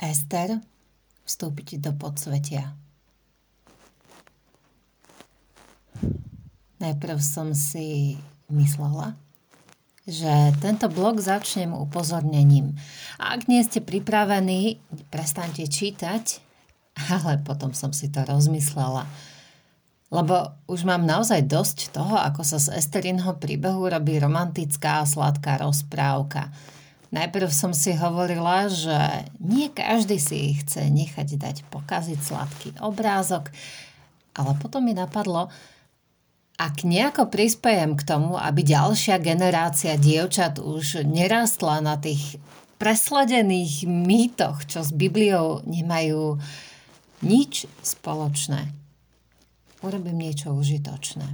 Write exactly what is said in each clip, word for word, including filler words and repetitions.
Ester vstúpiť do podsvetia. Najprv som si myslela, že tento blog začnem upozornením. A ak nie ste pripravení, prestaňte čítať, ale potom som si to rozmyslela. Lebo už mám naozaj dosť toho, ako sa z Esterinho príbehu robí romantická a sladká rozprávka. Najprv som si hovorila, že nie každý si chce nechať dať pokaziť sladký obrázok, ale potom mi napadlo, ak nejako prispejem k tomu, aby ďalšia generácia dievčat už nerastla na tých presledených mýtoch, čo s Bibliou nemajú nič spoločné, urobím niečo užitočné.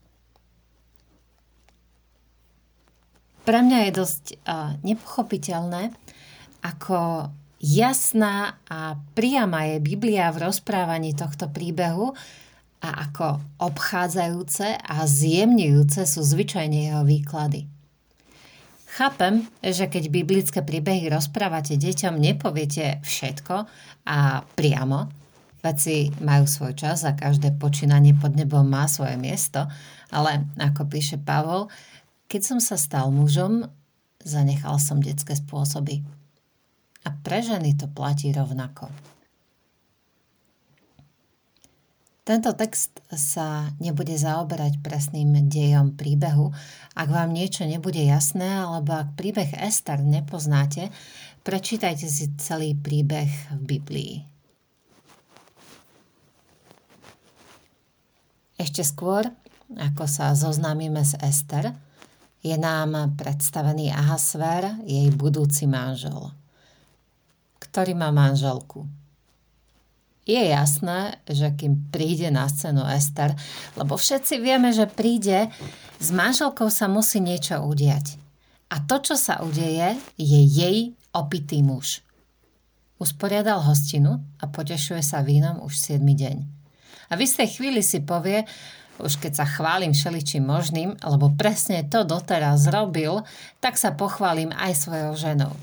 Pre mňa je dosť uh, nepochopiteľné, ako jasná a priama je Biblia v rozprávaní tohto príbehu a ako obchádzajúce a zjemňujúce sú zvyčajne jeho výklady. Chápem, že keď biblické príbehy rozprávate deťom, nepoviete všetko a priamo. Veci majú svoj čas a každé počínanie pod nebom má svoje miesto, ale ako píše Pavol, keď som sa stal mužom, zanechal som detské spôsoby. A pre ženy to platí rovnako. Tento text sa nebude zaoberať presným dejom príbehu. Ak vám niečo nebude jasné, alebo ak príbeh Ester nepoznáte, prečítajte si celý príbeh v Biblii. Ešte skôr, ako sa zoznámime s Ester, je nám predstavený Ahasver, jej budúci manžel, ktorý má manželku. Je jasné, že kým príde na scénu Ester, lebo všetci vieme, že príde, s manželkou sa musí niečo udiať. A to, čo sa udeje, je jej opitý muž. Usporiadal hostinu a potešuje sa vínom už siedmy deň. A v istej chvíli si povie, už keď sa chválim všeličím možným, lebo presne to doteraz robil, tak sa pochválim aj svojou ženou.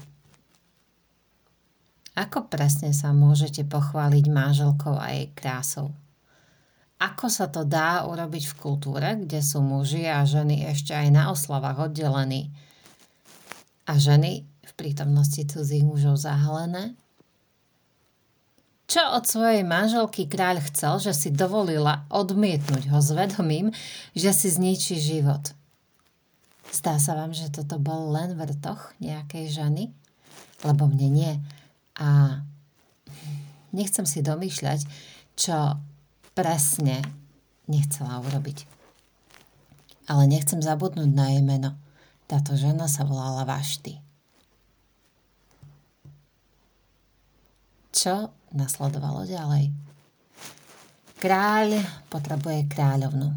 Ako presne sa môžete pochváliť manželkou a jej krásou? Ako sa to dá urobiť v kultúre, kde sú muži a ženy ešte aj na oslavách oddelení? A ženy v prítomnosti cudzích mužov zahalené? Čo od svojej manželky kráľ chcel, že si dovolila odmietnúť ho s vedomím, že si zničí život? Zdá sa vám, že toto bol len vrtoch nejakej ženy? Lebo mne nie. A nechcem si domýšľať, čo presne nechcela urobiť. Ale nechcem zabudnúť na jej meno. Táto žena sa volala Vašty. Čo nasledovalo ďalej? Kráľ potrebuje kráľovnu.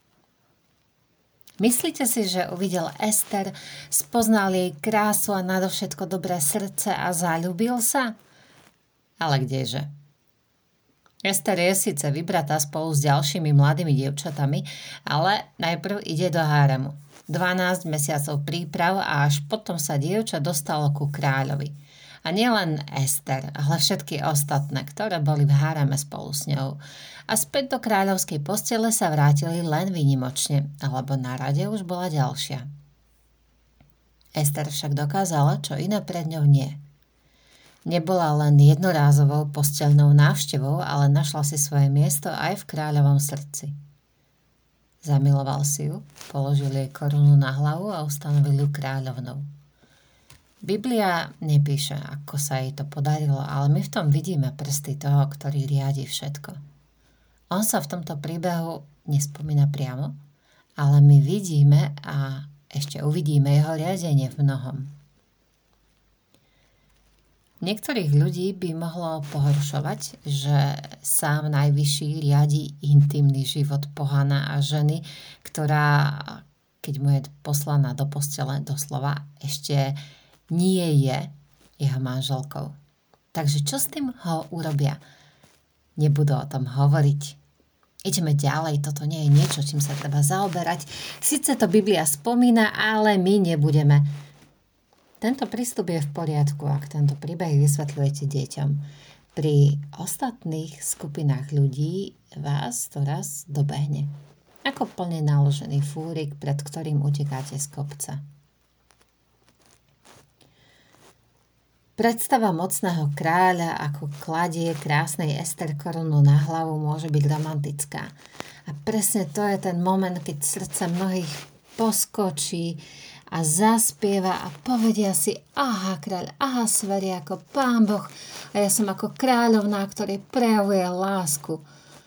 Myslíte si, že uvidel Ester, spoznal jej krásu a nadovšetko dobré srdce a zaľúbil sa? Ale kdeže? Ester je síce vybratá spolu s ďalšími mladými dievčatami, ale najprv ide do háremu. dvanásť mesiacov príprav a až potom sa dievča dostalo ku kráľovi. A nielen Ester, ale všetky ostatné, ktoré boli v háreme spolu s ňou. A späť do kráľovskej postele sa vrátili len výnimočne, alebo na rade už bola ďalšia. Ester však dokázala, čo iné pred ňou nie. Nebola len jednorázovou posteľnou návštevou, ale našla si svoje miesto aj v kráľovom srdci. Zamiloval si ju, položil jej korunu na hlavu a ustanovil ju kráľovnou. Biblia nepíše, ako sa jej to podarilo, ale my v tom vidíme prsty toho, ktorý riadi všetko. On sa v tomto príbehu nespomína priamo, ale my vidíme a ešte uvidíme jeho riadenie v mnohom. Niektorých ľudí by mohlo pohoršovať, že sám Najvyšší riadi intimný život pohana a ženy, ktorá, keď mu je poslaná do postele, doslova ešte nie je jeho manželkou. Takže čo s tým ho urobia? Nebudú o tom hovoriť. Ideme ďalej, toto nie je niečo, čím sa treba zaoberať. Sice to Biblia spomína, ale my nebudeme. Tento prístup je v poriadku, ak tento príbeh vysvetľujete deťom. Pri ostatných skupinách ľudí vás to raz dobehne. Ako plne naložený fúrik, pred ktorým utekáte z kopca. Predstava mocného kráľa, ako kladie krásnej Ester korunu na hlavu, môže byť romantická. A presne to je ten moment, keď srdce mnohých poskočí a zaspieva a povedia si: aha, kráľ, aha, sveria ako Pán Boh a ja som ako kráľovná, ktorý prejavuje lásku.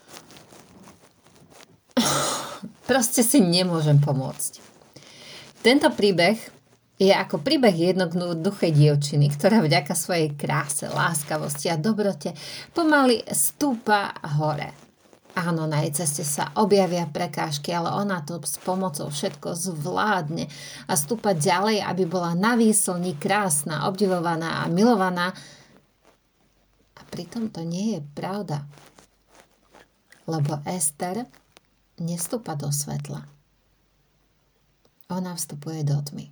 Proste si nemôžem pomôcť. Tento príbeh je ako príbeh jednoduchej dievčiny, ktorá vďaka svojej kráse, láskavosti a dobrote pomaly stúpa hore. Áno, na jej ceste sa objavia prekážky, ale ona to s pomocou všetko zvládne a stúpa ďalej, aby bola na výslni krásna, obdivovaná a milovaná. A pritom to nie je pravda. Lebo Ester nevstúpa do svetla. Ona vstupuje do tmy.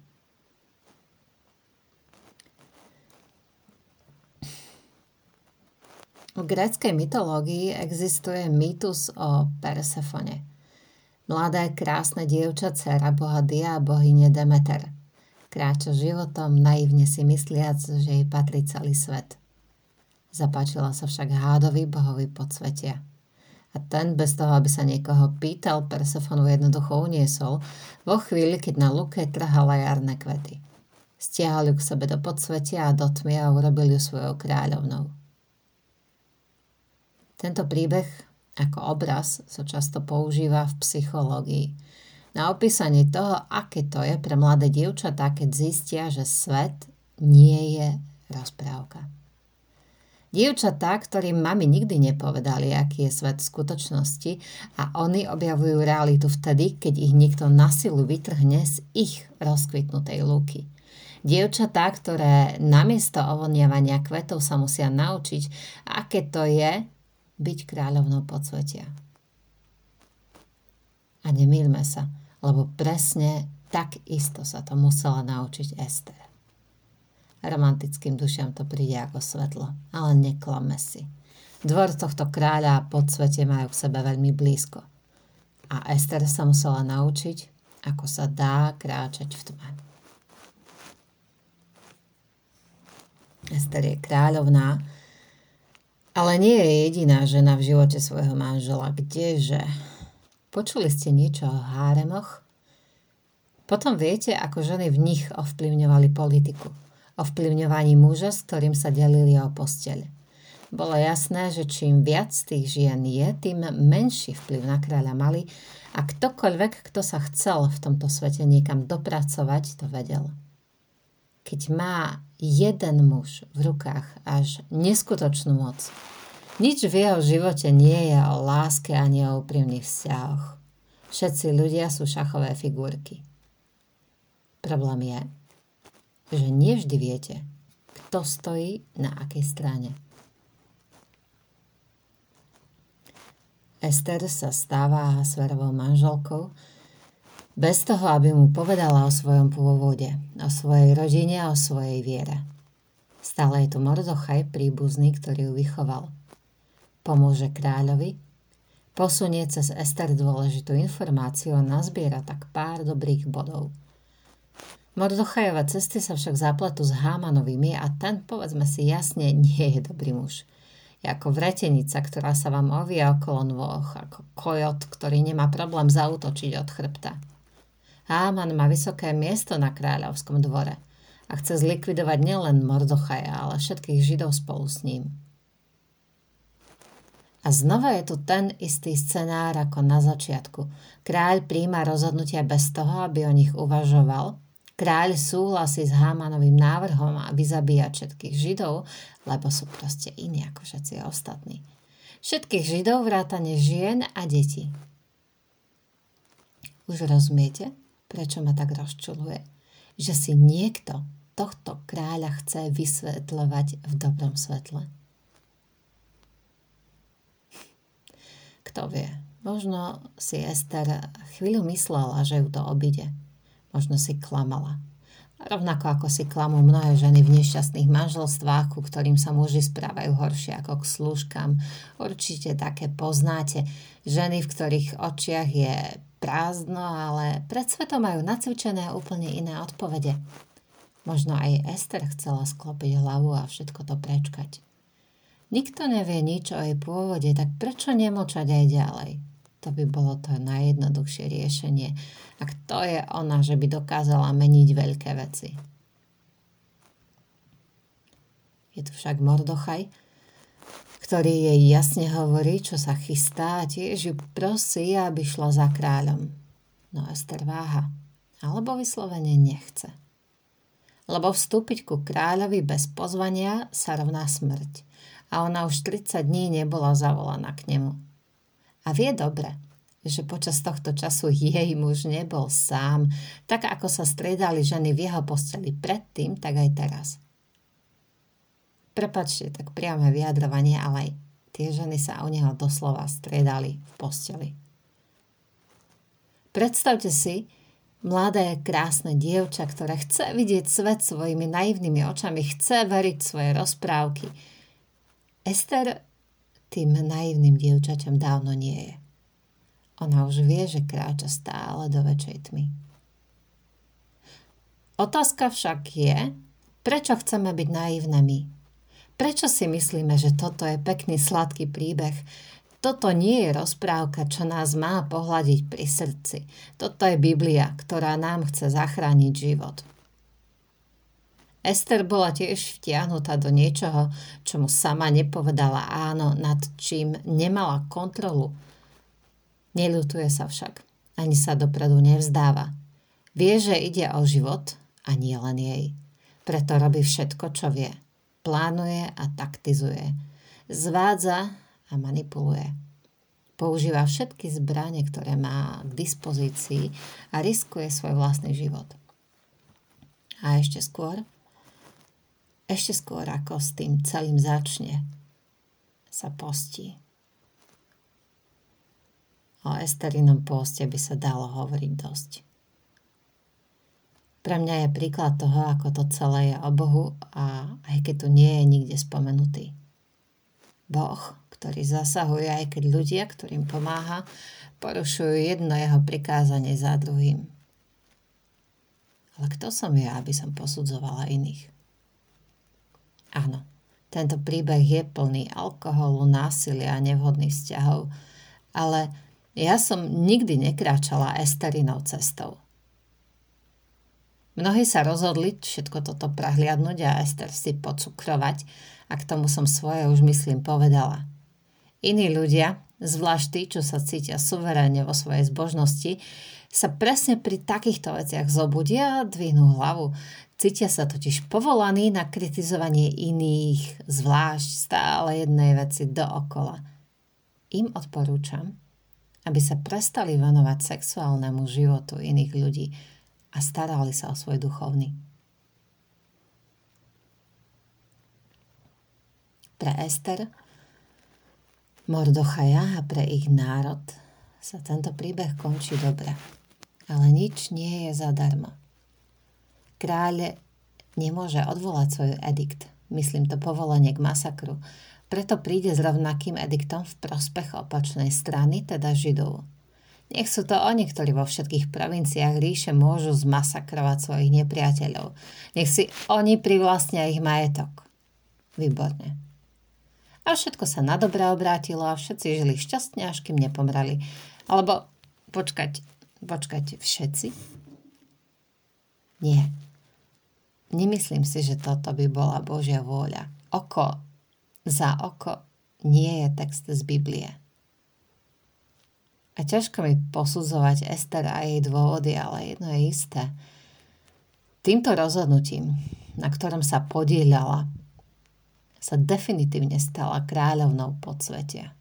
V gréckej mytológii existuje mýtus o Persefone. Mladé, krásne dievča, dcéra boha Dia a bohyne Demeter. Kráča životom, naivne si mysliac, že jej patrí celý svet. Zapáčila sa však hádovi bohovi podsvetia. A ten, bez toho, aby sa niekoho pýtal, Persefonu jednoducho uniesol vo chvíli, keď na lúke trhala jarné kvety. Stiahol ju k sebe do podsvetia a do tmy a urobil ju svojou kráľovnou. Tento príbeh ako obraz sa často používa v psychológii. Na opísanie toho, aké to je pre mladé dievčatá, keď zistia, že svet nie je rozprávka. Dievčatá, ktorým mami nikdy nepovedali, aký je svet v skutočnosti, a oni objavujú realitu vtedy, keď ich niekto na silu vytrhne z ich rozkvitnutej lúky. Dievčatá, ktoré namiesto ovoniavania kvetov sa musia naučiť, aké to je byť kráľovnou podsvetia. A nemýlme sa, lebo presne tak isto sa to musela naučiť Ester. Romantickým dušiam to príde ako svetlo, ale neklame si. Dvor tohto kráľa a podsvetie majú k sebe veľmi blízko. A Ester sa musela naučiť, ako sa dá kráčať v tme. Ester je kráľovná, ale nie je jediná žena v živote svojho manžela. Kdeže? Počuli ste niečo o háremoch? Potom viete, ako ženy v nich ovplyvňovali politiku. Ovplyvňovaní muža, s ktorým sa delili o posteľ. Bolo jasné, že čím viac tých žien je, tým menší vplyv na kráľa mali a ktokoľvek, kto sa chcel v tomto svete niekam dopracovať, to vedel. Keď má jeden muž v rukách až neskutočnú moc, nič v jeho živote nie je o láske ani o úprimných vzťahoch. Všetci ľudia sú šachové figurky. Problém je, že nie vždy viete, kto stojí na akej strane. Ester sa stáva Ahasverovou manželkou bez toho, aby mu povedala o svojom pôvode, o svojej rodine a o svojej viere. Stále je tu Mordochaj, príbuzný, ktorý ju vychoval. Pomôže kráľovi, posunie cez Ester dôležitú informáciu a nazbiera tak pár dobrých bodov. Mordochajové cesty sa však zapletú s Hámanovými a ten, povedzme si jasne, nie je dobrý muž. Je ako vretenica, ktorá sa vám ovia okolo nôh, ako kojot, ktorý nemá problém zaútočiť od chrbta. Háman má vysoké miesto na kráľovskom dvore a chce zlikvidovať nielen Mordochaja, ale všetkých Židov spolu s ním. A znova je tu ten istý scenár ako na začiatku. Kráľ prijíma rozhodnutia bez toho, aby o nich uvažoval. Kráľ súhlasí s Hámanovým návrhom, aby zabíjať všetkých Židov, lebo sú proste iní ako všetci ostatní. Všetkých Židov vrátane žien a detí. Už rozumiete, prečo ma tak rozčuluje? Že si niekto tohto kráľa chce vysvetľovať v dobrom svetle. Kto vie, možno si Ester chvíľu myslela, že ju to obíde. Možno si klamala. Rovnako ako si klamú mnohé ženy v nešťastných manželstvách, ku ktorým sa muži správajú horšie ako k slúžkam. Určite také poznáte. Ženy, v ktorých očiach je prázdno, ale pred svetom majú nacvičené úplne iné odpovede. Možno aj Ester chcela sklopiť hlavu a všetko to prečkať. Nikto nevie nič o jej pôvode, tak prečo nemlčať aj ďalej? To by bolo to najjednoduchšie riešenie. A kto je ona, že by dokázala meniť veľké veci? Je tu však Mordochaj, ktorý jej jasne hovorí, čo sa chystá a tiež ju prosí, aby šla za kráľom. No Ester váha, alebo vyslovene nechce. Lebo vstúpiť ku kráľovi bez pozvania sa rovná smrť. A ona už tridsať dní nebola zavolaná k nemu. A vie dobre, že počas tohto času jej muž nebol sám, tak ako sa striedali ženy v jeho posteli predtým, tak aj teraz. Prepáčte, tak priame vyjadrovanie, ale aj tie ženy sa o neho doslova striedali v posteli. Predstavte si mladé, krásne dievča, ktoré chce vidieť svet svojimi naivnými očami, chce veriť svoje rozprávky. Ester tým naivným dievčaťom dávno nie je. Ona už vie, že kráča stále do väčšej tmy. Otázka však je, prečo chceme byť naivné my? Prečo si myslíme, že toto je pekný, sladký príbeh? Toto nie je rozprávka, čo nás má pohľadiť pri srdci. Toto je Biblia, ktorá nám chce zachrániť život. Ester bola tiež vtiahnutá do niečoho, čo mu sama nepovedala áno, nad čím nemala kontrolu. Neľutuje sa však, ani sa dopredu nevzdáva. Vie, že ide o život a nie len jej. Preto robí všetko, čo vie. Plánuje a taktizuje. Zvádza a manipuluje. Používa všetky zbrane, ktoré má k dispozícii a riskuje svoj vlastný život. A ešte skôr, ešte skôr ako s tým celým začne, sa postí. O Esterinom poste by sa dalo hovoriť dosť. Pre mňa je príklad toho, ako to celé je o Bohu a aj keď tu nie je nikde spomenutý. Boh, ktorý zasahuje, aj keď ľudia, ktorým pomáha, porušujú jedno jeho prikázanie za druhým. Ale kto som ja, aby som posudzovala iných? Áno, tento príbeh je plný alkoholu, násilia a nevhodných vzťahov, ale ja som nikdy nekráčala Esterinou cestou. Mnohí sa rozhodli všetko toto prehliadnúť a Ester si pocukrovať a k tomu som svoje už myslím povedala. Iní ľudia, zvlášť tí, čo sa cítia suverénne vo svojej zbožnosti, sa presne pri takýchto veciach zobudia a dvihnú hlavu. Cítia sa totiž povolaní na kritizovanie iných, zvlášť stále jednej veci dookola. Im odporúčam, aby sa prestali venovať sexuálnemu životu iných ľudí a starali sa o svoj duchovný. Pre Ester, Mordochaja a pre ich národ sa tento príbeh končí dobre. Ale nič nie je zadarmo. Kráľ nemôže odvolať svoj edikt, myslím to povolenie k masakru, preto príde s rovnakým ediktom v prospech opačnej strany, teda Židov. Nech sú to oni, ktorí vo všetkých provinciách ríše môžu zmasakrovať svojich nepriateľov. Nech si oni privlastnia ich majetok. Výborne. A všetko sa na dobre obrátilo a všetci žili šťastne, až kým nepomreli. Alebo, počkať, počkať, všetci? Nie. Nemyslím si, že toto by bola Božia vôľa. Oko za oko nie je text z Biblie. A ťažko mi posudzovať Ester a jej dôvody, ale jedno je isté. Týmto rozhodnutím, na ktorom sa podieľala, sa definitívne stala kráľovnou podsvetia.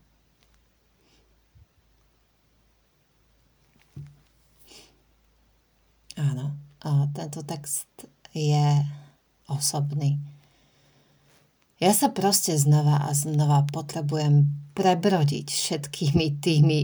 Áno, a tento text je osobný. Ja sa proste znova a znova potrebujem prebrodiť všetkými tými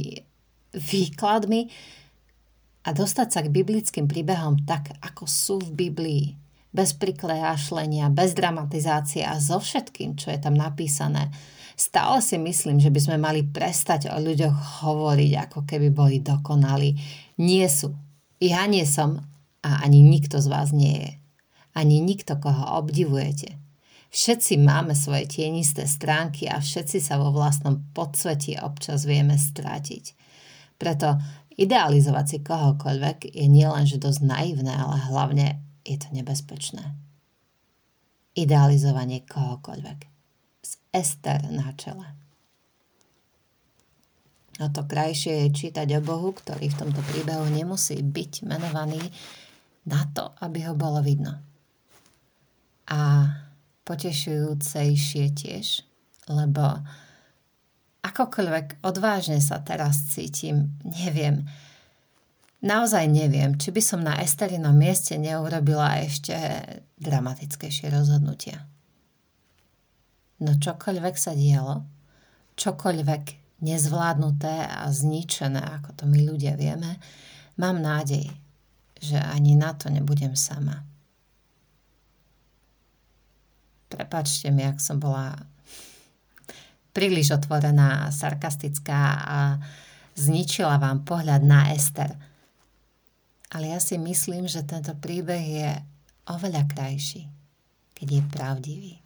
výkladmi a dostať sa k biblickým príbehom tak, ako sú v Biblii. bez priklejášlenia, bez dramatizácie a so všetkým, čo je tam napísané. Stále si myslím, že by sme mali prestať o ľuďoch hovoriť, ako keby boli dokonalí. Nie sú. Ja nie som a ani nikto z vás nie je. Ani nikto, koho obdivujete. Všetci máme svoje tienisté stránky a všetci sa vo vlastnom podsvetí občas vieme strátiť. Preto idealizovať si kohokoľvek je nielenže dosť naivné, ale hlavne je to nebezpečné. Idealizovanie kohokoľvek. S Ester na čele. O to krajšie je čítať o Bohu, ktorý v tomto príbehu nemusí byť menovaný na to, aby ho bolo vidno. A potešujúcejšie tiež, lebo akokoľvek odvážne sa teraz cítim, neviem, naozaj neviem, či by som na Esterinom mieste neurobila ešte dramatickejšie rozhodnutia. No čokoľvek sa dialo, čokoľvek nezvládnuté a zničené, ako to my ľudia vieme, mám nádej, že ani na to nebudem sama. Prepáčte mi, ak som bola príliš otvorená a sarkastická a zničila vám pohľad na Ester. Ale ja si myslím, že tento príbeh je oveľa krajší, keď je pravdivý.